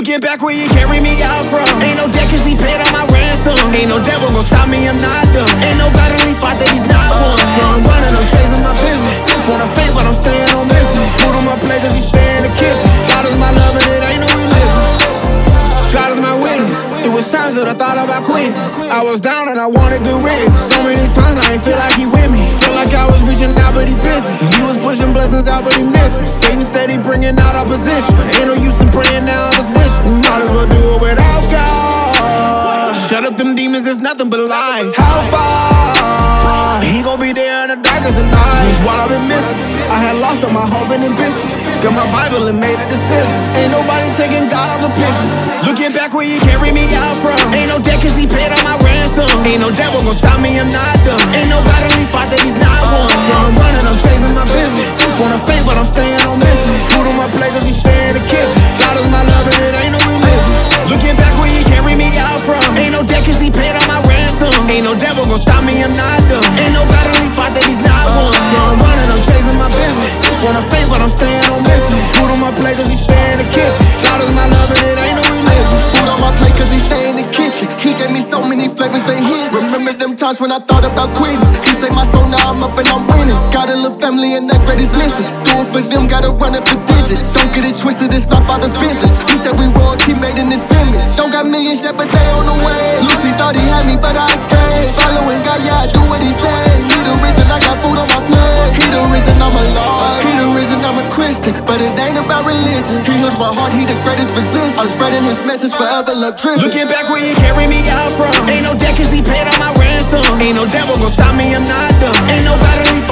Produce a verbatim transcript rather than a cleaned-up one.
Looking back where you carry me out from. Ain't no debt cause he paid all my ransom. Ain't no devil gon' stop me, I'm not done. Ain't no godly fight that he's not won. So I'm running, I'm chasing my vision. Wanna faint but I'm staying on mission. Food on my plate cause he stay in the kitchen. God is my love and it ain't no religion. God is my witness. It was times that I thought about quitting. I was down and I wanted good riddance. So many times I ain't feel like he with me. Feel like I was reaching out but he busy. He was pushing blessings out but he missed me. Satan steady bringing out opposition. Ain't no use in praying now, I'm just wishing. Might as well do it without God. Shut up them demons, it's nothing but lies. How far? He gon' be there in the darkest of nights. That's what I've been missing. I had lost all my hope and ambition. Got my Bible and made a decision. Ain't nobody taking God out the picture. Looking back where you carry me out from. Ain't no debt cause he paid all my ransom. Ain't no devil gon' stop me, I'm not done. Ain't no godly fight that he's not won. So I'm running, I'm chasing my vision. Wanna faint but I'm staying on mission. Food on my plate cause he stay in the kitchen. God is my love and it ain't no religion. Looking back where you carry me out from. Ain't no debt cause he paid all my ransom. Ain't no devil gon' stop me, I'm not done. Ain't no godly fight that he's not won. So I'm running, I'm chasing my vision. Wanna faint but I'm staying on mission. Food on my plate cause he stay in the kitchen. God is my love and it ain't no religion. Food on my plate cause he stay in the kitchen. He gave me so many flavors they hit. Remember them times when I thought about quitting. He saved my soul, now I'm up and I'm winning. Got a little family and that greatest misses. Do it for them, gotta run up the digits. Don't get it twisted, it's my father's business. He said we royalty made in his image. Don't got millions yet but they on the way. Lucy thought he had me but I escaped. Following God, yeah I do what he said. He the reason I got food on my plate. He the reason I'm alive. He the reason I'm a Christian. But it ain't about religion. He heals my heart, he the greatest physician. I'm spreading his message forever, love tripping. Looking back where you carry me out from. Ain't no debt cause he paid all my ransom. Ain't no devil gon' stop me, I'm not done. Ain't no godly